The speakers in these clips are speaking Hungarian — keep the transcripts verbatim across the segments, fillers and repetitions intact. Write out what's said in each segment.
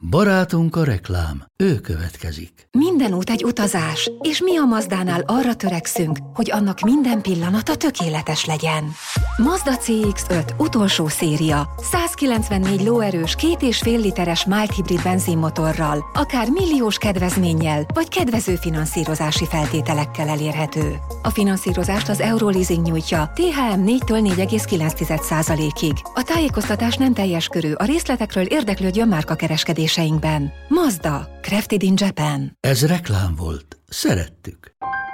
Barátunk a reklám, ő következik. Minden út egy utazás, és mi a Mazdánál arra törekszünk, hogy annak minden pillanata tökéletes legyen. Mazda cé iksz öt utolsó széria, százkilencvennégy lóerős, két és fél literes mild hibrid benzinmotorral, akár milliós kedvezménnyel, vagy kedvező finanszírozási feltételekkel elérhető. A finanszírozást az Euroleasing nyújtja té há em négytől négy egész kilenc százalékig. A tájékoztatás nem teljes körű, a részletekről érdeklődjön márkakereskedéseinkben. Mazda, crafted in Japan. Ez reklám volt. Szerettük.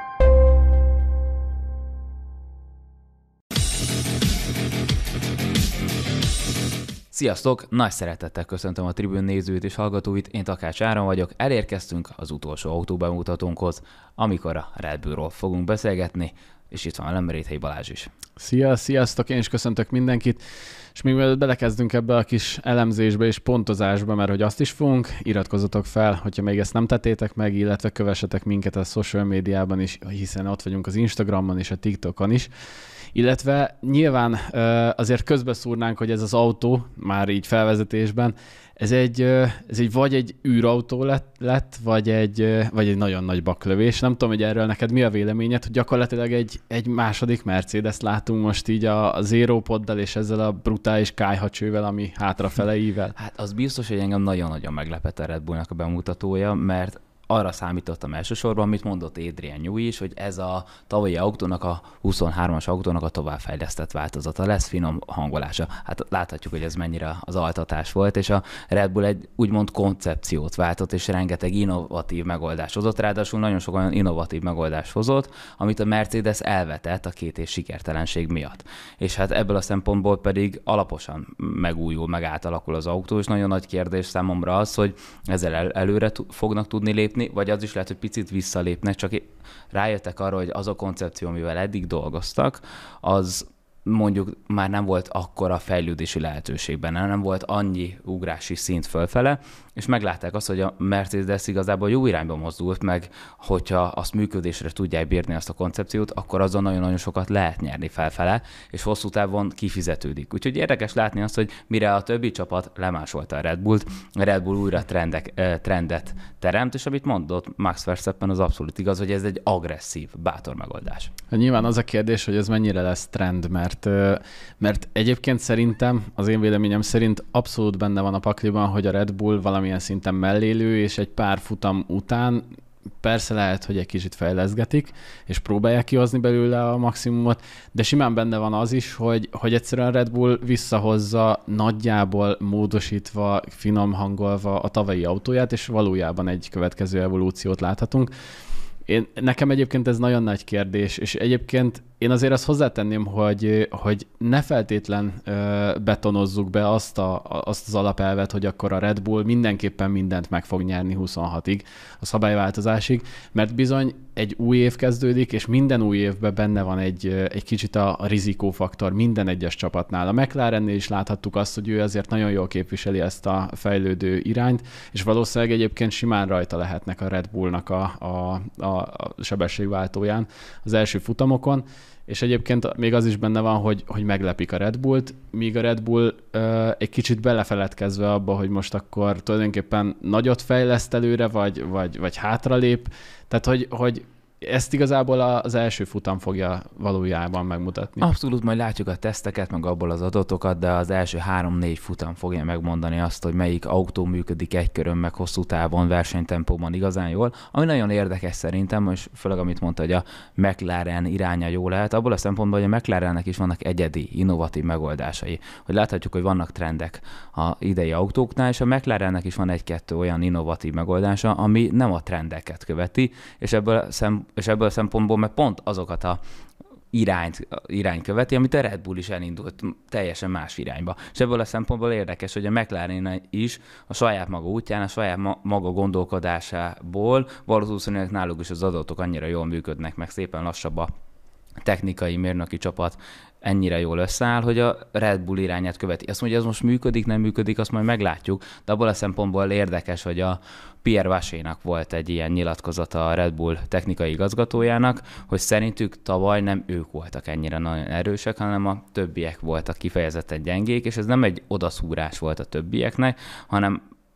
Sziasztok! Nagy szeretettel köszöntöm a Tribün nézőit és hallgatóit, én Takács Áron vagyok, elérkeztünk az utolsó autóbemutatónkhoz, amikor a Red Bullról fogunk beszélgetni, és itt van velem Réthely Balázs is. Szia, sziasztok, én is köszöntök mindenkit, és még mielőtt belekezdünk ebbe a kis elemzésbe és pontozásba, mert hogy azt is fogunk, iratkozzatok fel, hogyha még ezt nem tettétek meg, illetve kövessetek minket a social médiában is, hiszen ott vagyunk az Instagramon és a TikTokon is. Illetve nyilván azért közbeszúrnánk, hogy ez az autó, már így felvezetésben, ez egy, ez egy vagy egy űrautó lett, lett vagy, egy, vagy egy nagyon nagy baklövés. Nem tudom, hogy erről neked mi a véleményed, hogy gyakorlatilag egy, egy második Mercedes látunk most így a, a Zero Poddal és ezzel a brutális kályhacsővel, ami hátrafeleivel. Hát az biztos, hogy engem nagyon-nagyon meglepett a Red Bullnak a bemutatója, mert arra számítottam elsősorban, amit mondott Adrian Newey is, hogy ez a tavalyi autónak, a huszonhármas autónak a továbbfejlesztett változata lesz, finom hangolása. Hát láthatjuk, hogy ez mennyire az altatás volt, és a Red Bull egy úgymond koncepciót váltott, és rengeteg innovatív megoldást hozott, ráadásul nagyon sok olyan innovatív megoldást hozott, amit a Mercedes elvetett a két és sikertelenség miatt. És hát ebből a szempontból pedig alaposan megújul, megátalakul az autó, és nagyon nagy kérdés számomra az, hogy ezzel el- előre t- fognak tudni lépni, vagy az is lehet, hogy picit visszalépnek, csak rájöttek arra, hogy az a koncepció, amivel eddig dolgoztak, az mondjuk már nem volt akkora fejlődési lehetőségben, nem volt annyi ugrási szint fölfele, és meglátták azt, hogy a Mercedes igazából jó irányba mozdult meg, hogyha azt működésre tudják bírni azt a koncepciót, akkor azon nagyon-nagyon sokat lehet nyerni felfele, és hosszú távon kifizetődik. Úgyhogy érdekes látni azt, hogy mire a többi csapat lemásolta a Red Bullt, a Red Bull újra trendek, trendet teremt, és amit mondott Max Verstappen, az abszolút igaz, hogy ez egy agresszív, bátor megoldás. Nyilván az a kérdés, hogy ez mennyire lesz trend, mert, mert egyébként szerintem, az én véleményem szerint abszolút benne van a pakliban, hogy a Red Bull valamilyen szinten mellélő, és egy pár futam után persze lehet, hogy egy kicsit fejleszgetik, és próbálják kihozni belőle a maximumot, de simán benne van az is, hogy, hogy egyszerűen a Red Bull visszahozza nagyjából módosítva, finom hangolva a tavalyi autóját, és valójában egy következő evolúciót láthatunk. Én, nekem egyébként ez nagyon nagy kérdés, és egyébként én azért azt hozzátenném, hogy, hogy ne feltétlen ö, betonozzuk be azt, a, azt az alapelvet, hogy akkor a Red Bull mindenképpen mindent meg fog nyerni huszonhatig, a szabályváltozásig, mert bizony egy új év kezdődik, és minden új évben benne van egy, egy kicsit a, a rizikófaktor minden egyes csapatnál. A McLarennél is láthattuk azt, hogy ő azért nagyon jól képviseli ezt a fejlődő irányt, és valószínűleg egyébként simán rajta lehetnek a Red Bullnak a, a, a, a sebességváltóján az első futamokon, és egyébként még az is benne van, hogy, hogy meglepik a Red Bullt, míg a Red Bull ö, egy kicsit belefeledkezve abba, hogy most akkor tulajdonképpen nagyot fejleszt előre, vagy, vagy, vagy hátralép, tehát hogy, hogy ezt igazából az első futam fogja valójában megmutatni. Abszolút, majd látjuk a teszteket, meg abból az adatokat, de az első három-négy futam fogja megmondani azt, hogy melyik autó működik egy körön, meg hosszú távon, versenytempóban igazán jól. Ami nagyon érdekes szerintem, és főleg amit mondta, hogy a McLaren iránya jó lehet, abból a szempontból, hogy a McLarennek is vannak egyedi, innovatív megoldásai. Hogy láthatjuk, hogy vannak trendek a idei autóknál, és a McLarennek is van egy-kettő olyan innovatív megoldása, ami nem a trendeket követi, és ebből szem és ebből a szempontból meg pont azokat a irányt, irány követi, amit a Red Bull is elindult teljesen más irányba. És ebből a szempontból érdekes, hogy a McLaren is a saját maga útján, a saját ma- maga gondolkodásából valószínűleg náluk is az adatok annyira jól működnek, meg szépen lassabb a technikai mérnöki csapat ennyire jól összeáll, hogy a Red Bull irányát követi. Azt mondja, ez most működik, nem működik, azt majd meglátjuk, de abból a szempontból érdekes, hogy a Pierre Vaché-nak volt egy ilyen nyilatkozata a Red Bull technikai igazgatójának, hogy szerintük tavaly nem ők voltak ennyire nagyon erősek, hanem a többiek voltak kifejezetten gyengék, és ez nem egy odaszúrás volt a többieknek, hanem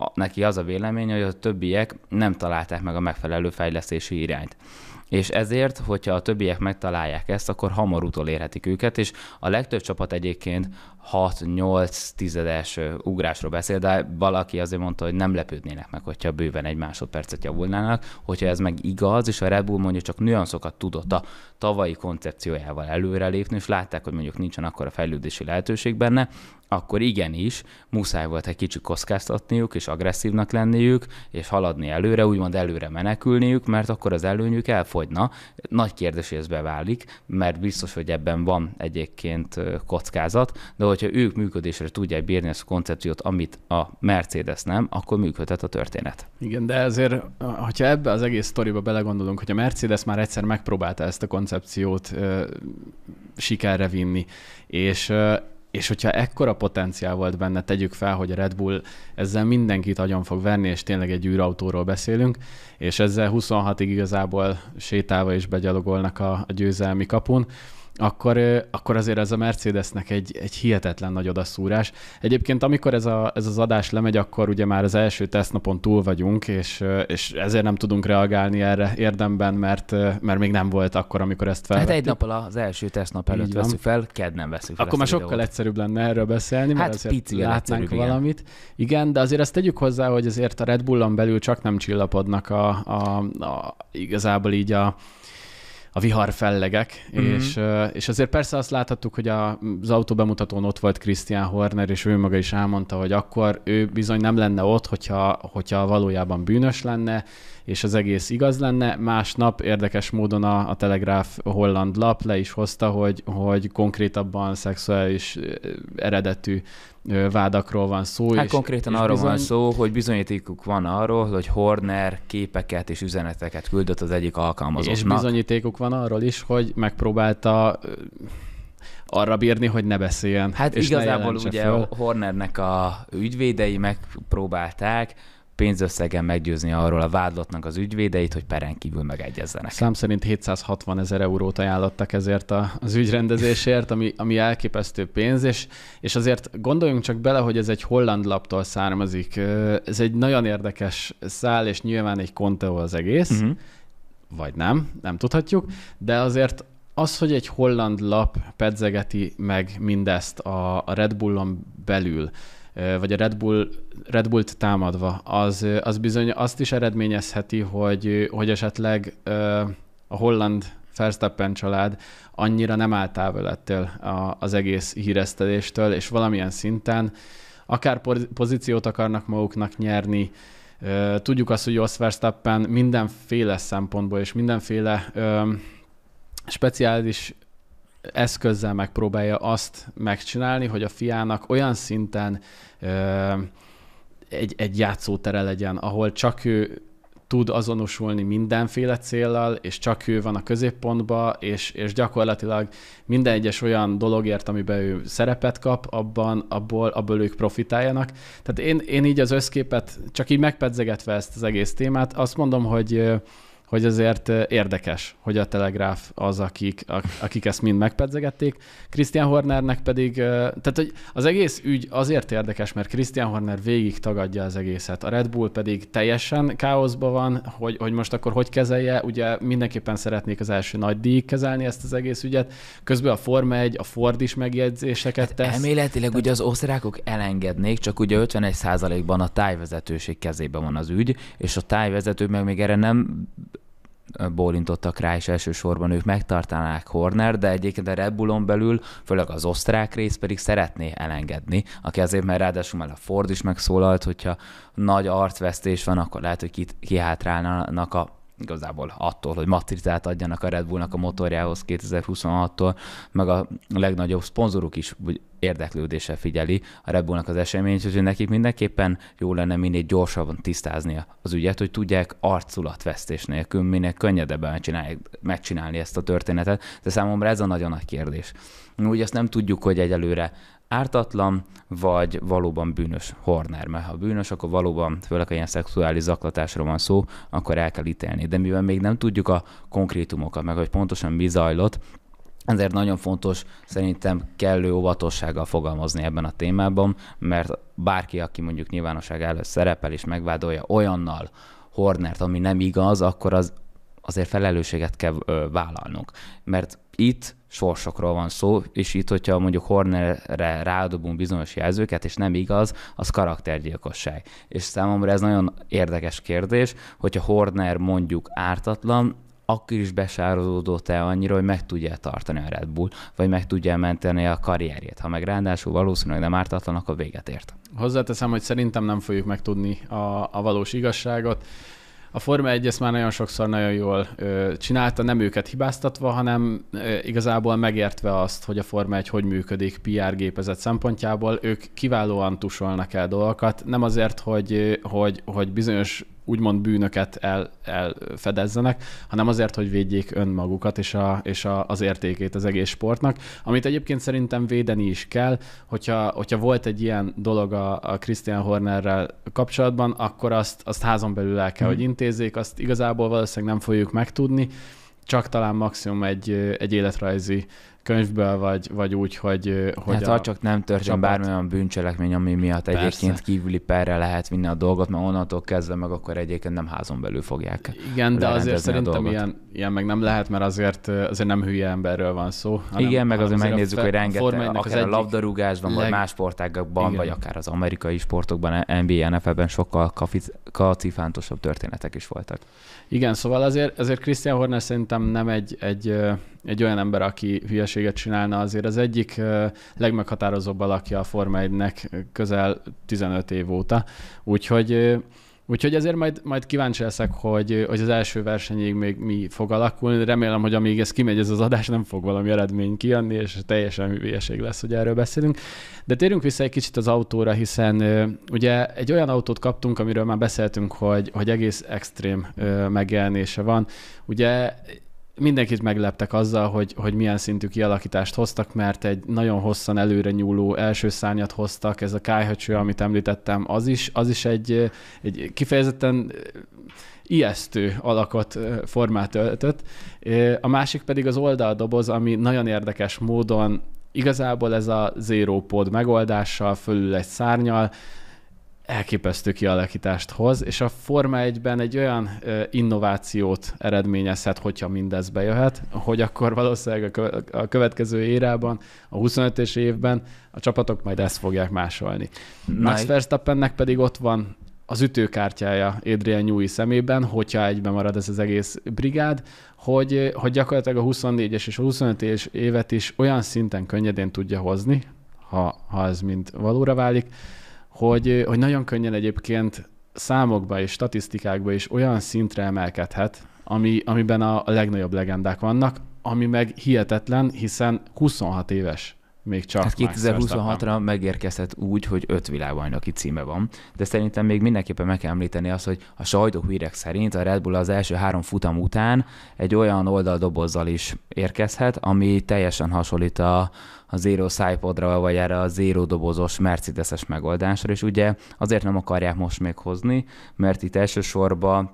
neki az a vélemény, hogy a többiek nem találták meg a megfelelő fejlesztési irányt. És ezért, hogyha a többiek megtalálják ezt, akkor hamar utolérhetik őket, és a legtöbb csapat egyébként hat-nyolc tizedes ugrásról beszél, de valaki azért mondta, hogy nem lepődnének meg, hogyha bőven egy másodpercet javulnának, hogyha ez meg igaz, és a Red Bull mondjuk csak nüanszokat tudott a tavalyi koncepciójával előrelépni, és látták, hogy mondjuk nincsen akkora fejlődési lehetőség benne, akkor igenis muszáj volt egy kicsit kockáztatniuk, és agresszívnak lenniük, és haladni előre, úgymond előre menekülniük, mert akkor az előnyük elfogyna. Nagy kérdés, hogy ez beválik, mert biztos, hogy ebben van egyébként kockázat, de hogyha ők működésre tudják bírni ezt a koncepciót, amit a Mercedes nem, akkor működhet a történet. Igen, de azért, hogyha ebbe az egész sztoriba belegondolunk, hogy a Mercedes már egyszer megpróbálta ezt a koncepciót ö, sikerre vinni, és ö, és hogyha ekkora potenciál volt benne, tegyük fel, hogy a Red Bull ezzel mindenkit agyon fog verni, és tényleg egy űrautóról beszélünk, és ezzel huszonhatig igazából sétálva is begyalogolnak a, a győzelmi kapun, akkor, akkor azért ez a Mercedesnek egy, egy hihetetlen nagy odaszúrás. Egyébként amikor ez, a, ez az adás lemegy, akkor ugye már az első tesztnapon túl vagyunk, és, és ezért nem tudunk reagálni erre érdemben, mert, mert még nem volt akkor, amikor ezt felvettük. Hát egy nappal az első tesztnap előtt veszünk fel, kedd nem veszünk fel. Akkor már sokkal videót. Egyszerűbb lenne erről beszélni, mert hát azért látnánk valamit. Igen. igen, de azért ezt tegyük hozzá, hogy azért a Red Bullon belül csak nem csillapodnak a, a, a, igazából így a a viharfellegek, mm-hmm. és, és azért persze azt láthattuk, hogy az autóbemutatón ott volt Christian Horner, és ő maga is elmondta, hogy akkor ő bizony nem lenne ott, hogyha, hogyha valójában bűnös lenne, és az egész igaz lenne. Másnap érdekes módon a, a Telegraph holland lap le is hozta, hogy, hogy konkrétabban szexuális eredetű vádakról van szó. Hát és, konkrétan és arról bizony... van szó, hogy bizonyítékuk van arról, hogy Horner képeket és üzeneteket küldött az egyik alkalmazottnak. És bizonyítékuk van arról is, hogy megpróbálta arra bírni, hogy ne beszéljen. Hát és igazából ugye föl. Hornernek a ügyvédei megpróbálták pénzösszegen meggyőzni arról a vádlottnak az ügyvédeit, hogy peren kívül megegyezzenek. Szám szerint hétszázhatvan ezer eurót ajánlottak ezért a, az ügyrendezésért, ami, ami elképesztő pénz, és, és azért gondoljunk csak bele, hogy ez egy holland laptól származik. Ez egy nagyon érdekes szál, és nyilván egy Conteo az egész, uh-huh. vagy nem, nem tudhatjuk, de azért az, hogy egy holland lap pedzegeti meg mindezt a, a Red Bullon belül, vagy a Red Bull, Red Bullt támadva, az, az bizony azt is eredményezheti, hogy, hogy esetleg a holland Verstappen család annyira nem áll távol ettől az egész híreszteléstől, és valamilyen szinten akár pozíciót akarnak maguknak nyerni. Tudjuk azt, hogy Jos Verstappen mindenféle szempontból és mindenféle speciális eszközzel megpróbálja azt megcsinálni, hogy a fiának olyan szinten ö, egy, egy játszótere legyen, ahol csak ő tud azonosulni mindenféle céllal, és csak ő van a középpontban, és, és gyakorlatilag minden egyes olyan dologért, amiben ő szerepet kap, abban, abból, abból ők profitáljanak. Tehát én, én így az összképet, csak így megpedzegetve ezt az egész témát, azt mondom, hogy hogy azért érdekes, hogy a Telegraph az, akik, akik ezt mind megpedzegették. Christian Hornernek pedig, tehát hogy az egész ügy azért érdekes, mert Christian Horner végig tagadja az egészet. A Red Bull pedig teljesen káoszban van, hogy, hogy most akkor hogy kezelje. Ugye mindenképpen szeretnék az első nagy díjig kezelni ezt az egész ügyet. Közben a Forma egy, a Ford is megjegyzéseket hát tesz. Elméletileg tehát... ugye az osztrákok elengednék, csak ugye ötvenegy százalékban a tájvezetőség kezében van az ügy, és a tájvezetők meg még erre nem bólintottak rá, és elsősorban ők megtartanák Horner, de egyébként a Red Bullon belül, főleg az osztrák rész pedig szeretné elengedni, aki azért, mert ráadásul már a Ford is megszólalt, hogyha nagy arcvesztés van, akkor lehet, hogy kihátrálnának a igazából attól, hogy matricát adjanak a Red Bullnak a motorjához kétezer-huszonhattól, meg a legnagyobb szponzoruk is érdeklődéssel figyeli a Red Bullnak az eseményt, úgyhogy nekik mindenképpen jó lenne minél gyorsabban tisztázni az ügyet, hogy tudják arculatvesztés nélkül minél könnyedebben megcsinálni ezt a történetet, de számomra ez a nagyon nagy kérdés. Úgy azt nem tudjuk, hogy egyelőre ártatlan, vagy valóban bűnös Horner, mert ha bűnös, akkor valóban, főleg ha ilyen szexuális zaklatásról van szó, akkor el kell ítélni. De mivel még nem tudjuk a konkrétumokat, meg hogy pontosan mi zajlott, Ezért nagyon fontos szerintem kellő óvatossággal fogalmazni ebben a témában, mert bárki, aki mondjuk nyilvánosság előtt szerepel és megvádolja olyannal Hornert, ami nem igaz, akkor az azért felelősséget kell ö, vállalnunk. Mert itt sorsokról van szó, és itt, hogyha mondjuk Hornerre rádobunk bizonyos jelzőket, és nem igaz, az karaktergyilkosság. És számomra ez nagyon érdekes kérdés, hogyha Horner mondjuk ártatlan, akkor is besározódott-e annyira, hogy meg tudja tartani a Red Bull, vagy meg tudja menteni a karrierjét. Ha meg ráadásul valószínűleg nem ártatlan, akkor véget ért. Hozzáteszem, hogy szerintem nem fogjuk megtudni a, a valós igazságot. A Forma egy ezt már nagyon sokszor nagyon jól ö, csinálta, nem őket hibáztatva, hanem ö, igazából megértve azt, hogy a Forma egy hogy működik pé er gépezet szempontjából. Ők kiválóan tusolnak el dolgokat, nem azért, hogy, hogy, hogy bizonyos úgymond bűnöket el, elfedezzenek, hanem azért, hogy védjék önmagukat és, a, és a, az értékét az egész sportnak, amit egyébként szerintem védeni is kell, hogyha, hogyha volt egy ilyen dolog a, a Christian Hornerrel kapcsolatban, akkor azt, azt házon belül el kell, hmm. hogy intézzék, azt igazából valószínűleg nem fogjuk megtudni, csak talán maximum egy, egy életrajzi könyvből, vagy, vagy úgy, hogy... hogy hát ha csak nem történt bármilyen bűncselekmény, ami miatt persze. Egyébként kívüli perre lehet vinni a dolgot, mert onnantól kezdve meg akkor egyébként nem házon belül fogják. Igen, de azért szerintem ilyen, ilyen meg nem lehet, mert azért, azért nem hülye emberről van szó. Hanem, igen, meg azért megnézzük, hogy rengeteg, akár a labdarúgásban, leg... vagy más sportágakban, vagy akár az amerikai sportokban, en bé á, en ef el-ben sokkal kacifántosabb történetek is voltak. Igen, szóval azért, azért Christian Horner szerintem nem egy, egy, egy olyan ember, aki hülyeséget csinálna, azért az egyik legmeghatározóbb alakja a Forma egynek közel tizenöt év óta. Úgyhogy, úgyhogy ezért majd, majd kíváncsi leszek, hogy, hogy az első versenyig még mi fog alakulni. Remélem, hogy amíg ez kimegy ez az adás, nem fog valami eredmény kijönni, és teljesen hülyeség lesz, hogy erről beszélünk. De térjünk vissza egy kicsit az autóra, hiszen ugye egy olyan autót kaptunk, amiről már beszéltünk, hogy, hogy egész extrém megjelenése van. Ugye mindenkit megleptek azzal, hogy, hogy milyen szintű kialakítást hoztak, mert egy nagyon hosszan előre nyúló első szárnyat hoztak, ez a kályhacső, amit említettem, az is, az is egy, egy kifejezetten ijesztő alakot, formát öltött. A másik pedig az oldaldoboz, ami nagyon érdekes módon igazából ez a zero pod megoldással, fölül egy szárnyal, elképesztő kialakítást hoz, és a Forma egyben egy olyan innovációt eredményezhet, hogyha mindez bejöhet, hogy akkor valószínűleg a következő érában, a huszonötös évben a csapatok majd ezt fogják másolni. Max Verstappennek pedig ott van az ütőkártyája Adrian Newey szemében, hogyha egyben marad ez az egész brigád, hogy, hogy gyakorlatilag a huszonnégyes és a huszonötös évet is olyan szinten könnyedén tudja hozni, ha, ha ez mind valóra válik, hogy, hogy nagyon könnyen egyébként számokba és statisztikákba is olyan szintre emelkedhet, ami, amiben a, a legnagyobb legendák vannak, ami meg hihetetlen, hiszen huszonhat éves még csak. Hát kétezer-huszonhatra megérkezhet úgy, hogy öt világbajnoki címe van, de szerintem még mindenképpen meg kell említeni azt, hogy a sajtóhírek szerint a Red Bull az első három futam után egy olyan oldaldobozzal is érkezhet, ami teljesen hasonlít a a Zero Sidepodra, vagy erre a zero dobozos Mercedes-es megoldásra, és ugye azért nem akarják most még hozni, mert itt elsősorban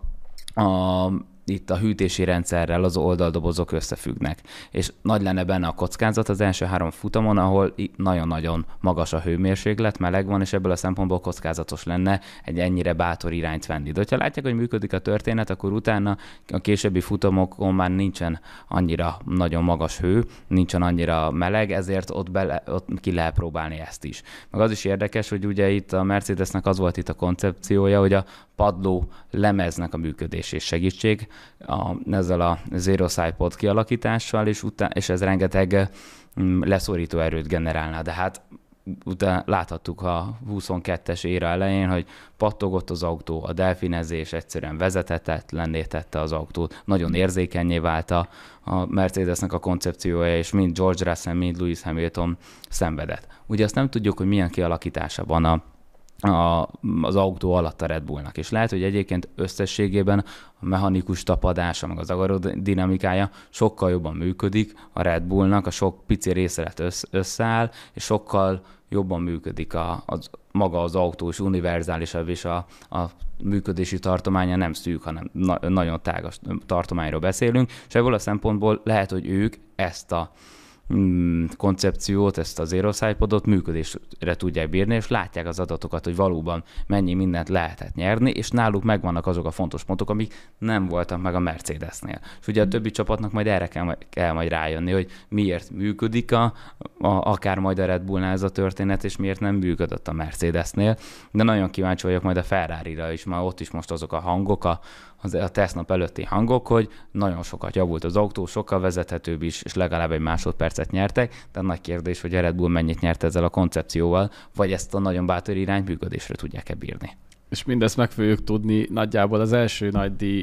a itt a hűtési rendszerrel az oldaldobozok összefüggnek. És nagy lenne benne a kockázat az első három futamon, ahol nagyon-nagyon magas a hőmérséklet, meleg van, és ebből a szempontból kockázatos lenne egy ennyire bátor irányt venni. De ha látják, hogy működik a történet, akkor utána a későbbi futamokon már nincsen annyira nagyon magas hő, nincsen annyira meleg, ezért ott, bele, ott ki lehet próbálni ezt is. Meg az is érdekes, hogy ugye itt a Mercedesnek az volt itt a koncepciója, hogy a padló lemeznek a működés és segítség a, ezzel a Zero Sidepod kialakítással, és, után, és ez rengeteg leszorító erőt generálna. De hát utána láthattuk a huszonkettes éra elején, hogy pattogott az autó, a delfinezés egyszerűen vezethetetlenné tette az autót, nagyon érzékenyé vált a, a Mercedesnek a koncepciója, és mind George Russell, mind Lewis Hamilton szenvedett. Ugye azt nem tudjuk, hogy milyen kialakítása van a A, az autó alatt a Red Bullnak, és lehet, hogy egyébként összességében a mechanikus tapadása, meg az aerodinamikája sokkal jobban működik a Red Bullnak, a sok pici részlet össz, összeáll, és sokkal jobban működik a, az, maga az autó, és univerzálisabb, és a, a működési tartománya nem szűk, hanem na, nagyon tágas tartományról beszélünk, és ebből a szempontból lehet, hogy ők ezt a koncepciót, ezt az Aerocypodot működésre tudják bírni, és látják az adatokat, hogy valóban mennyi mindent lehetett nyerni, és náluk megvannak azok a fontos pontok, amik nem voltak meg a Mercedesnél. És ugye a többi csapatnak majd erre kell, kell majd rájönni, hogy miért működik a, a, akár majd a Red Bullnál ez a történet, és miért nem működött a Mercedesnél. De nagyon kíváncsi vagyok majd a Ferrarira is, már ott is most azok a hangok, a, a tesztnap előtti hangok, hogy nagyon sokat javult az autó, sokkal vezethetőbb is, és legalább egy másodpercet nyertek, de nagy kérdés, hogy a Red Bull mennyit nyert ezzel a koncepcióval, vagy ezt a nagyon bátor irányt működésre tudják-e bírni. És mindezt meg fogjuk tudni nagyjából az első nagy díj,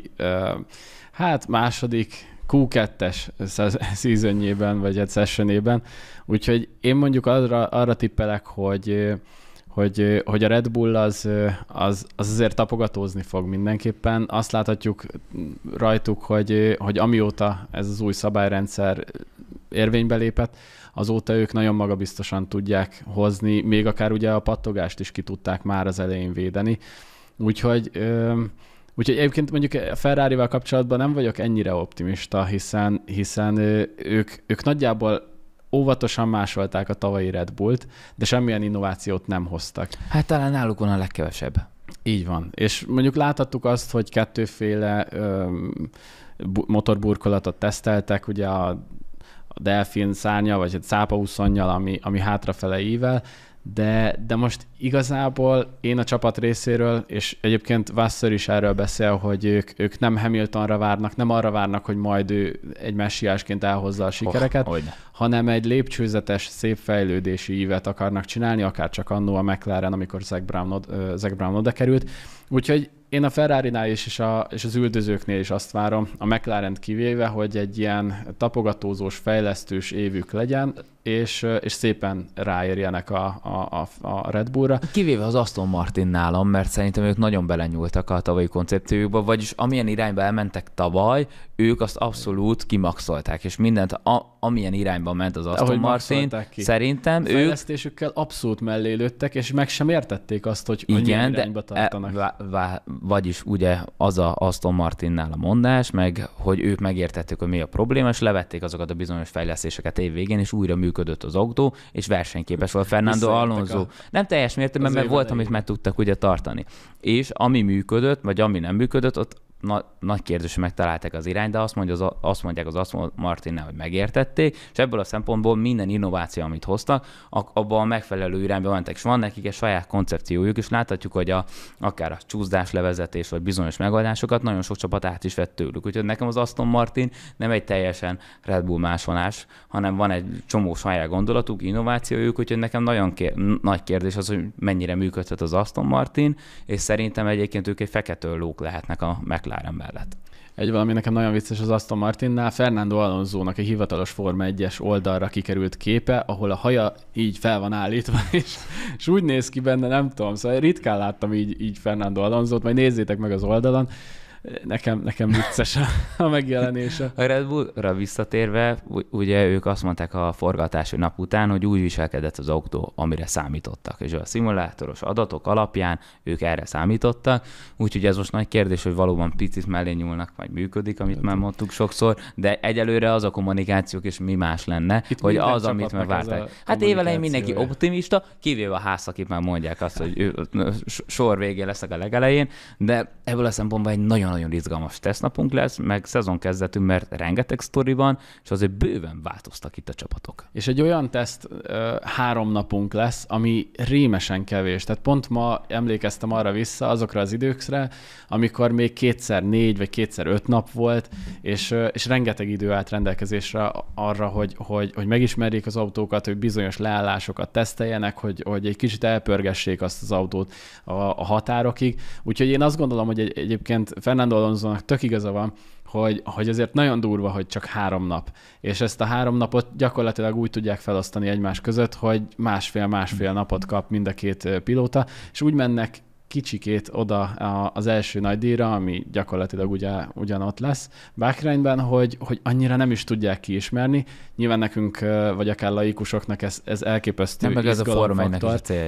hát második kú kettes szezonjében, vagy egy sessionében, úgyhogy én mondjuk arra, arra tippelek, hogy Hogy, hogy a Red Bull az, az, az azért tapogatózni fog mindenképpen. Azt láthatjuk rajtuk, hogy, hogy amióta ez az új szabályrendszer érvénybe lépett, azóta ők nagyon magabiztosan tudják hozni, még akár ugye a pattogást is ki tudták már az elején védeni. Úgyhogy, úgyhogy egyébként mondjuk a Ferrarival kapcsolatban nem vagyok ennyire optimista, hiszen, hiszen ők, ők nagyjából óvatosan másolták a tavalyi Red Bullt, de semmilyen innovációt nem hoztak. Hát talán náluk van a legkevesebb. Így van. És mondjuk láthattuk azt, hogy kettőféle ö, motorburkolatot teszteltek, ugye a, a Delfin szárnya, vagy a cápa huszonnyal, ami, ami hátrafele ível, de, de most igazából én a csapat részéről, és egyébként Vassar is erről beszél, hogy ők, ők nem Hamiltonra várnak, nem arra várnak, hogy majd ő egy messiásként elhozza a sikereket, oh, hanem egy lépcsőzetes, szép fejlődési ívet akarnak csinálni, akár csak annó a McLaren, amikor Zak Brown, Zak Brown oda került. Úgyhogy én a Ferrarinál is, és, a, és az üldözőknél is azt várom, a McLarent kivéve, hogy egy ilyen tapogatózós, fejlesztős évük legyen, és, és szépen ráérjenek a, a, a Red Bullra. Kivéve az Aston Martin nálam, mert szerintem ők nagyon belenyúltak a tavalyi koncepciójukba, vagyis amilyen irányba elmentek tavaly, ők azt abszolút kimaxolták, és mindent, a, amilyen irányba ment az Aston Ahogy Martin, szerintem ők... fejlesztésükkel abszolút mellé lőttek, és meg sem értették azt, hogy igen, irányba tartanak. E, vá, vá, vagyis ugye az a Aston Martinnál a mondás, meg hogy ők megértették, hogy mi a probléma, és levették azokat a bizonyos fejlesztéseket év végén, és újra működött az autó, és versenyképes volt Fernando Alonso. A... Nem teljes mértékben, mert volt, amit meg tudtak ugye tartani. És ami működött, vagy ami nem működött, ott Na, nagy kérdés, hogy megtalálták az irányt, de azt, mondja, az, azt mondják az Aston Martinnál, hogy megértették, és ebből a szempontból minden innováció, amit hoztak, abban a megfelelő irányba mentek, és van nekik egy saját koncepciójuk, és láthatjuk, hogy a, akár a csúszdás levezetés, vagy bizonyos megoldásokat nagyon sok csapat át is vett tőlük. Úgyhogy nekem az Aston Martin nem egy teljesen Red Bull másolás, hanem van egy csomó saját gondolatuk, innovációjuk, úgyhogy nekem nagyon kér- nagy kérdés az, hogy mennyire működhet az Aston Martin, és szerintem egyébként ők egy fekete lók lehetnek a McLaren mellett. Egy valami nekem nagyon vicces az Aston Martinnál, Fernando Alonsónak egy hivatalos Forma egyes oldalra kikerült képe, ahol a haja így fel van állítva, és, és úgy néz ki benne, nem tudom, szóval ritkán láttam így, így Fernando Alonsót, majd nézzétek meg az oldalon, Nekem, nekem vicces a, a megjelenése. A Red Bullra visszatérve, ugye ők azt mondták a forgatási nap után, hogy úgy viselkedett az autó, amire számítottak. És a szimulátoros adatok alapján ők erre számítottak. Úgyhogy ez most nagy kérdés, hogy valóban picit mellé nyúlnak, vagy működik, amit már mondtuk sokszor, de egyelőre az a kommunikációk és mi más lenne, itt hogy az, amit már várták. Hát évelején mindenki optimista, kivéve a ház, akik már mondják azt, hogy ő, sor végén lesznek a legelején, de ebből a szempontból egy nagyon nagyon izgalmas tesztnapunk lesz, meg szezon kezdetünk, mert rengeteg sztori van, és azért bőven változtak itt a csapatok. És egy olyan teszt ö, három napunk lesz, ami rémesen kevés. Tehát pont ma emlékeztem arra vissza, azokra az időkre, amikor még kétszer négy, vagy kétszer öt nap volt, és, ö, és rengeteg idő állt rendelkezésre arra, hogy, hogy, hogy megismerjék az autókat, hogy bizonyos leállásokat teszteljenek, hogy, hogy egy kicsit elpörgessék azt az autót a, a határokig. Úgyhogy én azt gondolom, hogy egy, egyébként Fernando Alonsónak tök igaza van, hogy, hogy azért nagyon durva, hogy csak három nap. És ezt a három napot gyakorlatilag úgy tudják felosztani egymás között, hogy másfél-másfél napot kap mind a két pilóta, és úgy mennek kicsikét oda az első nagy díjra, ami gyakorlatilag ugye, ugyanott lesz Bahreinben, hogy, hogy annyira nem is tudják kiismerni. Nyilván nekünk, vagy akár laikusoknak ez, ez elképesztő nem, meg ez a Forma egynek is a célja.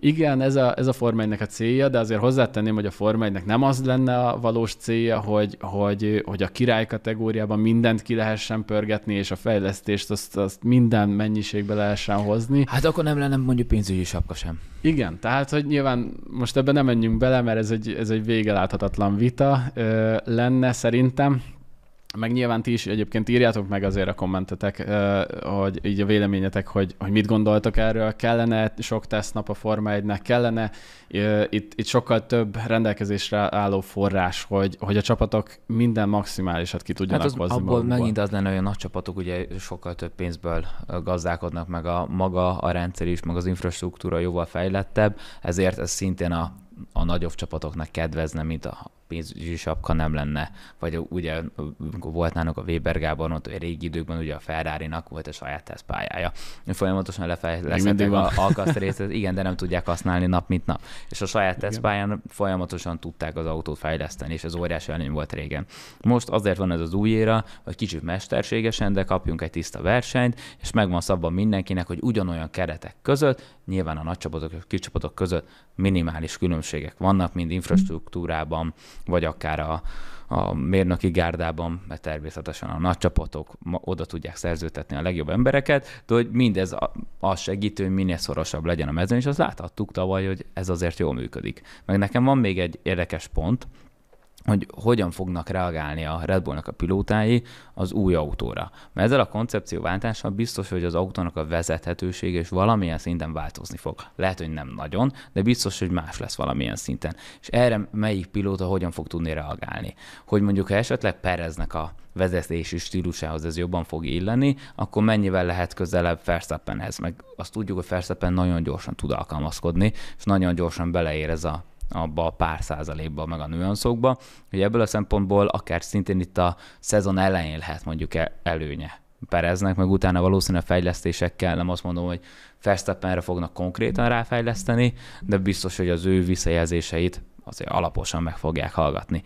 Igen, ez a, ez a Forma egynek a célja, de azért hozzátenném, hogy a Forma egynek nem az lenne a valós célja, hogy, hogy, hogy a király kategóriában mindent ki lehessen pörgetni, és a fejlesztést azt, azt minden mennyiségbe lehessen hozni. Hát akkor nem lenne mondjuk pénzügyi sapka sem. Igen, tehát, hogy nyilván most ebben nem menjünk bele, mert ez egy, ez egy végeláthatatlan vita ö, lenne szerintem. Meg nyilván ti is egyébként írjátok meg azért a kommentetek, hogy így a véleményetek, hogy, hogy mit gondoltok erről, kellene sok tesztnap a Forma egynek, kellene itt, itt sokkal több rendelkezésre álló forrás, hogy, hogy a csapatok minden maximálisat ki tudjanak hát az, hozni abból magukból. Megint az lenne, hogy a nagy csapatok ugye sokkal több pénzből gazdálkodnak, meg a maga a rendszer is, meg az infrastruktúra jóval fejlettebb, ezért ez szintén a a nagyobb csapatoknak kedvezne, mint a pénzügyi sapka nem lenne. Vagy ugye volt nálunk a Weber Gábor, mondta, hogy régi időkben ugye a Ferrari-nak volt a saját tesztpályája. Folyamatosan lefejlesztettek a alkatrészet, igen, de nem tudják használni nap mint nap. És a saját tesztpályán folyamatosan tudták az autót fejleszteni, és ez óriási előny volt régen. Most azért van ez az új éra, hogy kicsit mesterségesen, de kapjunk egy tiszta versenyt, és megvan szabban mindenkinek, hogy ugyanolyan keretek között, nyilván a nagy csapatok és kis csapatok között minimális különbségek vannak, mind infrastruktúrában, vagy akár a, a mérnöki gárdában, mert természetesen a nagy csapatok oda tudják szerződtetni a legjobb embereket, de hogy mindez az segítő, hogy minél szorosabb legyen a mezőny, és azt láthattuk tavaly, hogy ez azért jól működik. Meg nekem van még egy érdekes pont, hogy hogyan fognak reagálni a Red Bullnak a pilótái az új autóra. Mert ezzel a koncepcióváltással biztos, hogy az autónak a vezethetősége is valamilyen szinten változni fog. Lehet, hogy nem nagyon, de biztos, hogy más lesz valamilyen szinten. És erre melyik pilóta hogyan fog tudni reagálni? Hogy mondjuk, ha esetleg Pereznek a vezetési stílusához ez jobban fog illeni, akkor mennyivel lehet közelebb Verstappenhez? Meg azt tudjuk, hogy Verstappen nagyon gyorsan tud alkalmazkodni, és nagyon gyorsan beleérez a abba a pár százalékba, meg a nüanszokba, hogy ebből a szempontból akár szintén itt a szezon elején lehet mondjuk előnye Pereznek, meg utána valószínűleg fejlesztésekkel, nem azt mondom, hogy Verstappenre fognak konkrétan ráfejleszteni, de biztos, hogy az ő visszajelzéseit azért alaposan meg fogják hallgatni.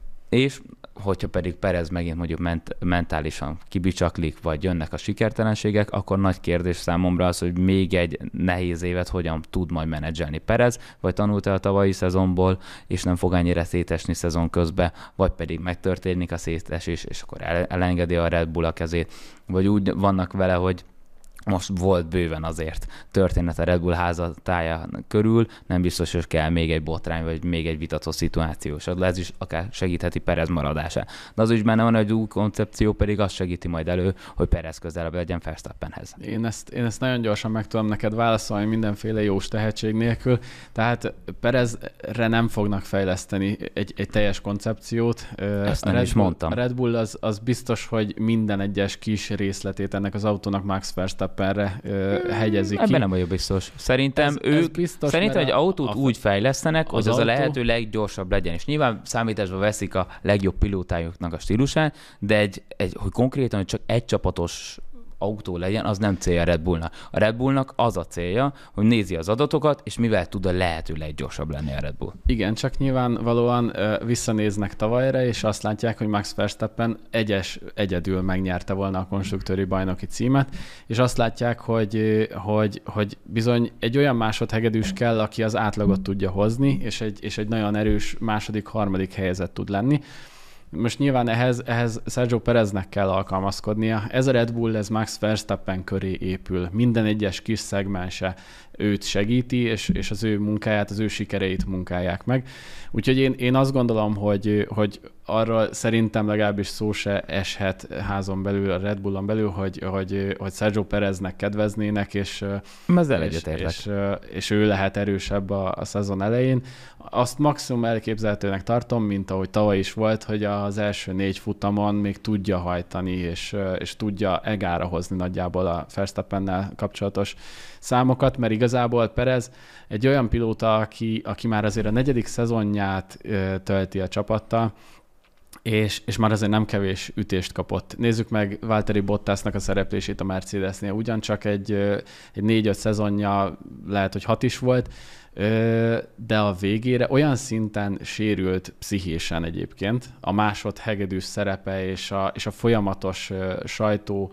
És hogyha pedig Perez megint mondjuk ment- mentálisan kibicsaklik, vagy jönnek a sikertelenségek, akkor nagy kérdés számomra az, hogy még egy nehéz évet hogyan tud majd menedzselni Perez, vagy tanult-e a tavalyi szezonból, és nem fog annyira szétesni szezon közben, vagy pedig megtörténik a szétesés, és akkor el- elengedi a Red Bull a kezét, vagy úgy vannak vele, hogy most volt bőven azért történet a Red Bull házatája körül, nem biztos, hogy kell még egy botrány, vagy még egy vitató szituáció, és ez is akár segítheti Perez maradását. De az is benne van, hogy új koncepció pedig azt segíti majd elő, hogy Perez közelebb legyen Verstappenhez. Én ezt, én ezt nagyon gyorsan meg tudom neked válaszolni mindenféle jós tehetség nélkül, tehát Perezre nem fognak fejleszteni egy, egy teljes koncepciót. Ezt a nem Red is Bull, mondtam. A Red Bull az, az biztos, hogy minden egyes kis részletét ennek az autónak Max Verstappenre ö, hegyezik ki. Ebben nem vagyok biztos. Szerintem ez, ők, ez biztos, szerintem egy a, autót a, úgy fejlesztenek, hogy az, az autó... a lehető leggyorsabb legyen. És nyilván számításba veszik a legjobb pilótájuknak a stílusát, de egy, egy, hogy konkrétan, hogy csak egy csapatos autó legyen, az nem célja a Red Bullnak. A Red Bullnak az a célja, hogy nézi az adatokat, és mivel tud a lehető leggyorsabb lenni a Red Bull. Igen, csak nyilvánvalóan uh, visszanéznek tavalyra, és azt látják, hogy Max Verstappen egyes, egyedül megnyerte volna a konstruktőri bajnoki címet, és azt látják, hogy, hogy, hogy bizony egy olyan másodhegedűs kell, aki az átlagot tudja hozni, és egy, és egy nagyon erős második, harmadik helyezett tud lenni. Most nyilván ehhez, ehhez Sergio Pereznek kell alkalmazkodnia. Ez a Red Bull, ez Max Verstappen köré épül. Minden egyes kis szegmense őt segíti, és, és az ő munkáját, az ő sikereit munkálják meg. Úgyhogy én, én azt gondolom, hogy, hogy arról szerintem legalábbis szó se eshet házon belül, a Red Bullon belül, hogy, hogy, hogy Sergio Pereznek kedveznének, és, és, és, és ő lehet erősebb a, a szezon elején. Azt maximum elképzelhetőnek tartom, mint ahogy tavaly is volt, hogy az első négy futamon még tudja hajtani, és, és tudja egára hozni nagyjából a Verstappennel kapcsolatos számokat, mert igazából Perez egy olyan pilóta, aki, aki már azért a negyedik szezonját ö, tölti a csapattal, és, és már azért nem kevés ütést kapott. Nézzük meg Valtteri Bottasnak a szereplését a Mercedesnél. Ugyancsak egy, egy négy-öt szezonja, lehet, hogy hat is volt, de a végére olyan szinten sérült pszichésen egyébként a másodhegedűs szerepe és a, és a folyamatos sajtó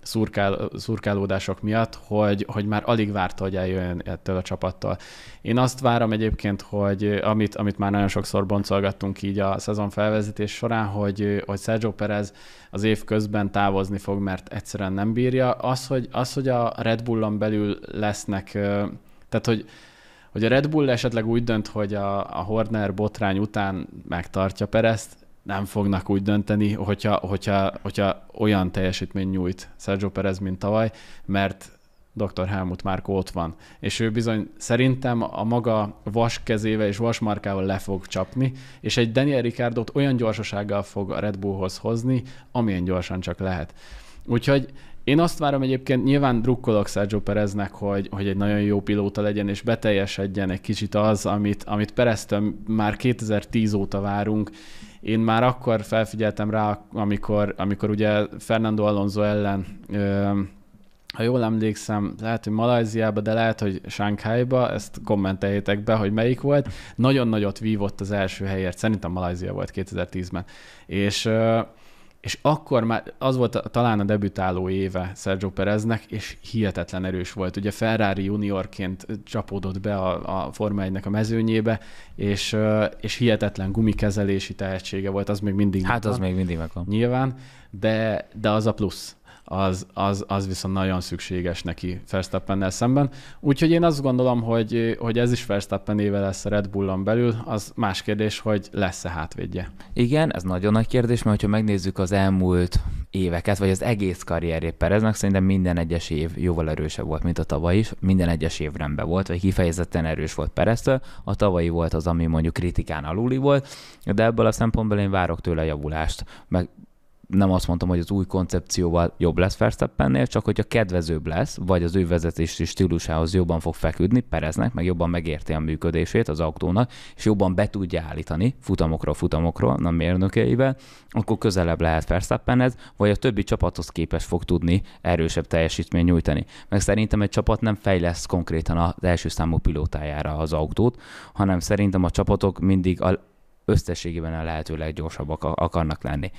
szurkál, szurkálódások miatt, hogy, hogy már alig várta, hogy eljöjjön ettől a csapattól. Én azt várom egyébként, hogy amit, amit már nagyon sokszor boncolgattunk így a szezon felvezetés során, hogy, hogy Sergio Perez az év közben távozni fog, mert egyszerűen nem bírja. Az, hogy, az, hogy a Red Bullon belül lesznek, tehát hogy hogy a Red Bull esetleg úgy dönt, hogy a, a Horner botrány után megtartja Perezt, nem fognak úgy dönteni, hogyha, hogyha, hogyha olyan teljesítmény nyújt Sergio Perez, mint tavaly, mert doktor Helmut Marko ott van. És ő bizony szerintem a maga vas kezével és vas markával le fog csapni, és egy Daniel Ricciardot olyan gyorsasággal fog a Red Bullhoz hozni, amilyen gyorsan csak lehet. Úgyhogy én azt várom egyébként, nyilván drukkolok Sergio Pereznek, hogy, hogy egy nagyon jó pilóta legyen, és beteljesedjen egy kicsit az, amit, amit Pereztől már kétezer-tíz óta várunk. Én már akkor felfigyeltem rá, amikor, amikor ugye Fernando Alonso ellen, ö, ha jól emlékszem, lehet, hogy Malajziába, de lehet, hogy Shanghaiba, ezt kommenteljétek be, hogy melyik volt. Nagyon nagyot vívott az első helyért, szerintem Malajzia volt kétezer-tízben. És... Ö, És akkor már az volt a, talán a debütáló éve Sergio Pereznek, és hihetetlen erős volt. Ugye Ferrari juniorként csapódott be a, a Forma egynek a mezőnyébe, és, és hihetetlen gumikezelési tehetsége volt, az még mindig Hát az még mindig megvan. Nyilván, de, de az a plusz. Az, az, az viszont nagyon szükséges neki Verstappennel szemben. Úgyhogy én azt gondolom, hogy, hogy ez is Verstappenével lesz a Red Bullon belül, az más kérdés, hogy lesz-e hátvédje. Igen, ez nagyon nagy kérdés, mert ha megnézzük az elmúlt éveket, vagy az egész karrierjét Pereznek, szerintem minden egyes év jóval erősebb volt, mint a tavaly is. Minden egyes év rendben volt, vagy kifejezetten erős volt Pereztől. A tavalyi volt az, ami mondjuk kritikán aluli volt, de ebből a szempontból én várok tőle javulást, meg nem azt mondtam, hogy az új koncepcióval jobb lesz Verstappennél, csak hogyha kedvezőbb lesz, vagy az ő vezetési stílusához jobban fog feküdni Pereznek, meg jobban megérti a működését az autónak, és jobban be tudja állítani futamokról futamokról, a mérnökeivel, akkor közelebb lehet Verstappenhez, vagy a többi csapathoz képes fog tudni erősebb teljesítményt nyújtani. Meg szerintem egy csapat nem fejleszt konkrétan az első számú pilótájára az autót, hanem szerintem a csapatok mindig a összességében a lehető leggyorsabbak akarnak lenni.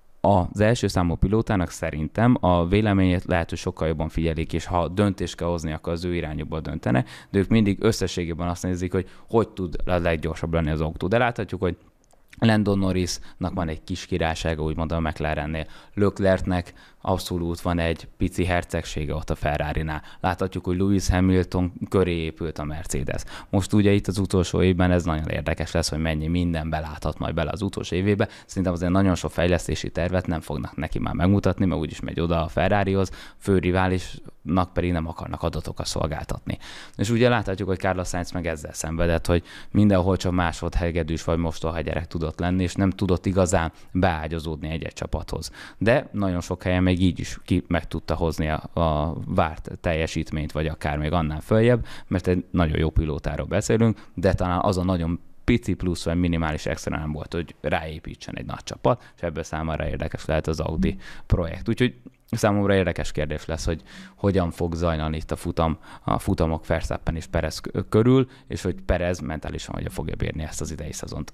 Az első számú pilótának szerintem a véleményét lehet, hogy sokkal jobban figyelik, és ha döntést kell hozni, akkor az ő irányába döntene, de ők mindig összességében azt nézik, hogy hogy tud a leggyorsabb lenni az autó. De láthatjuk, hogy Lando Norrisnak van egy kis királysága, úgymond a McLarennél. Leclercnek abszolút van egy pici hercegsége ott a Ferrarinál. Láthatjuk, hogy Lewis Hamilton köré épült a Mercedes. Most ugye itt az utolsó évben ez nagyon érdekes lesz, hogy mennyi minden beláthat majd bele az utolsó évébe. Szerintem azért nagyon sok fejlesztési tervet nem fognak neki már megmutatni, mert úgyis megy oda a Ferrarihoz, fő riválisnak pedig nem akarnak adatokat szolgáltatni. És ugye láthatjuk, hogy Carlos Sainz meg ezzel szenvedett, hogy mindenhol csak másodhegedűs vagy mostohegyerek tudott lenni, és nem tudott igazán beágyazódni egy-egy csapathoz. De nagyon sok helyen még így is ki meg tudta hozni a, a várt teljesítményt, vagy akár még annál följebb, mert egy nagyon jó pilótáról beszélünk, de talán az a nagyon pici plusz vagy minimális extra nem volt, hogy ráépítsen egy nagy csapat, és ebből számára érdekes lehet az Audi projekt. Úgyhogy számomra érdekes kérdés lesz, hogy hogyan fog zajlani itt a futam, a futamok Verstappen és Perez körül, és hogy Perez mentálisan hogyan fogja bírni ezt az idei szezont.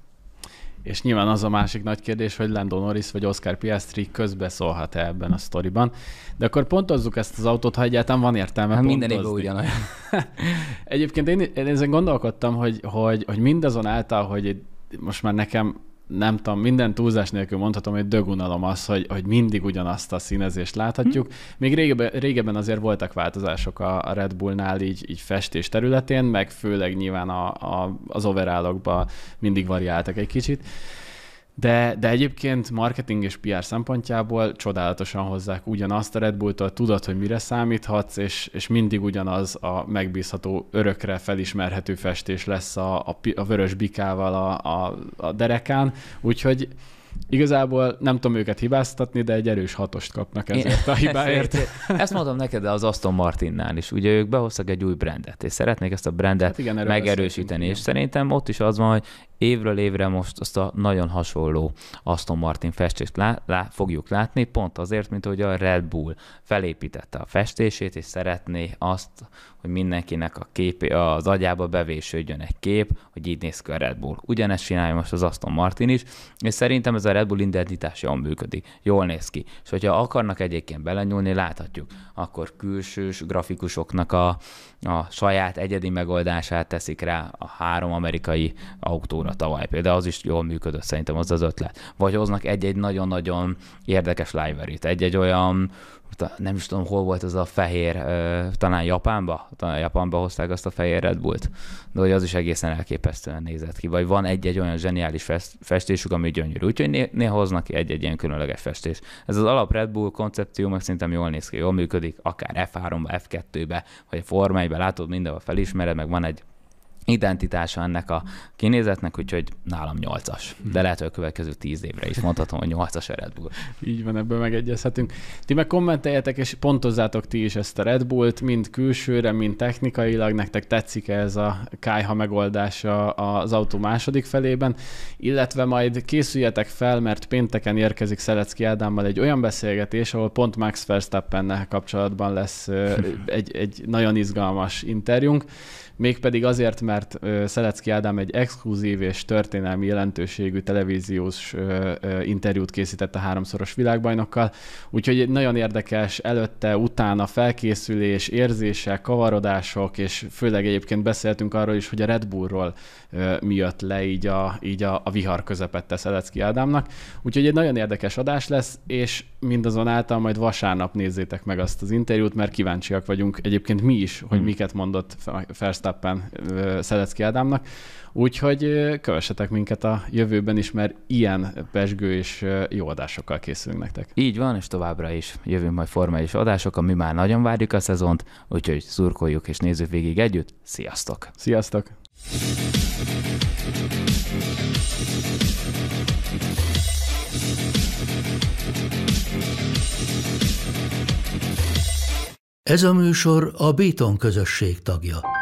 És nyilván az a másik nagy kérdés, hogy Lando Norris vagy Oscar Piastri közbeszólhat-e ebben a sztoriban. De akkor pontozzuk ezt az autót, ha egyáltalán van értelme hát pontozni. minden évben ugyanolyan. Egyébként én, én ezen gondolkodtam, hogy, hogy, hogy mindazonáltal, hogy most már nekem nem tudom, minden túlzás nélkül mondhatom, hogy dögunalom az, hogy, hogy mindig ugyanazt a színezést láthatjuk. Hm. Még régebben, régebben azért voltak változások a, a Red Bullnál így, így festés területén, meg főleg nyilván a, a, az overallokban mindig variáltak egy kicsit. De, de egyébként marketing és pé er szempontjából csodálatosan hozzák ugyanazt a Red Bulltól, tudod, hogy mire számíthatsz, és, és mindig ugyanaz a megbízható, örökre felismerhető festés lesz a, a, a vörös bikával a, a, a derekán, úgyhogy igazából nem tudom őket hibáztatni, de egy erős hatost kapnak ezért Én, a hibáért. Ezt mondom neked, de az Aston Martinnál is. Ugye ők behoztak egy új brandet, és szeretnék ezt a brandet hát igen, megerősíteni, és szerintem ott is az van, hogy évről évre most azt a nagyon hasonló Aston Martin festést lá, lá, fogjuk látni, pont azért, mint hogy a Red Bull felépítette a festését, és szeretné azt, hogy mindenkinek a kép, az agyába bevésődjön egy kép, hogy így néz ki a Red Bull. Ugyanezt csinálja most az Aston Martin is, és szerintem ez ez a Red Bull identitás jól működik, jól néz ki. És hogyha akarnak egyébként belenyúlni, láthatjuk, akkor külsős grafikusoknak a, a saját egyedi megoldását teszik rá a három amerikai autóra tavaly. Például az is jól működött szerintem az az ötlet. Vagy hoznak egy-egy nagyon-nagyon érdekes livery-t, egy-egy olyan, nem is tudom, hol volt az a fehér, talán Japánba? Talán Japánba hozták azt a fehér Red Bullt, de hogy az is egészen elképesztően nézett ki. Vagy van egy-egy olyan zseniális festésük, ami gyönyörű. Úgyhogy néha hoznak ki egy-egy ilyen különleges festés. Ez az alap Red Bull koncepció meg szerintem jól néz ki, jól működik, akár ef háromba, ef kettőbe, vagy a Forma egybe látod, mindenhol felismered, meg van egy identitása ennek a kinézetnek, úgyhogy nálam nyolcas. De lehet, hogy a következő tíz évre is mondhatom, hogy nyolcas a Red Bull. Így van, ebből megegyezhetünk. Ti meg kommenteljetek, és pontozzátok ti is ezt a Red Bullt, mind külsőre, mind technikailag. Nektek tetszik ez a kályha megoldása az autó második felében, illetve majd készüljetek fel, mert pénteken érkezik Szelecki Ádámmal egy olyan beszélgetés, ahol pont Max Verstappennel kapcsolatban lesz egy, egy nagyon izgalmas interjúnk. Mégpedig azért, mert Szelecki Ádám egy exkluzív és történelmi jelentőségű televíziós interjút készített a háromszoros világbajnokkal, úgyhogy egy nagyon érdekes előtte, utána felkészülés, érzések, kavarodások, és főleg egyébként beszéltünk arról is, hogy a Red Bullról mi jött le így a, így a, a vihar közepette Szelecki Ádámnak. Úgyhogy egy nagyon érdekes adás lesz, és mindazonáltal majd vasárnap nézzétek meg azt az interjút, mert kíváncsiak vagyunk egyébként mi is, hogy miket mondott Verstappen Szelecki Ádámnak. Úgyhogy kövessetek minket a jövőben is, mert ilyen pezsgő és jó adásokkal készülünk nektek. Így van, és továbbra is jövünk majd formális adások, mi már nagyon várjuk a szezont, úgyhogy szurkoljuk és nézzük végig együtt. Sziasztok! Sziasztok! Ez a műsor a Béton közösség tagja.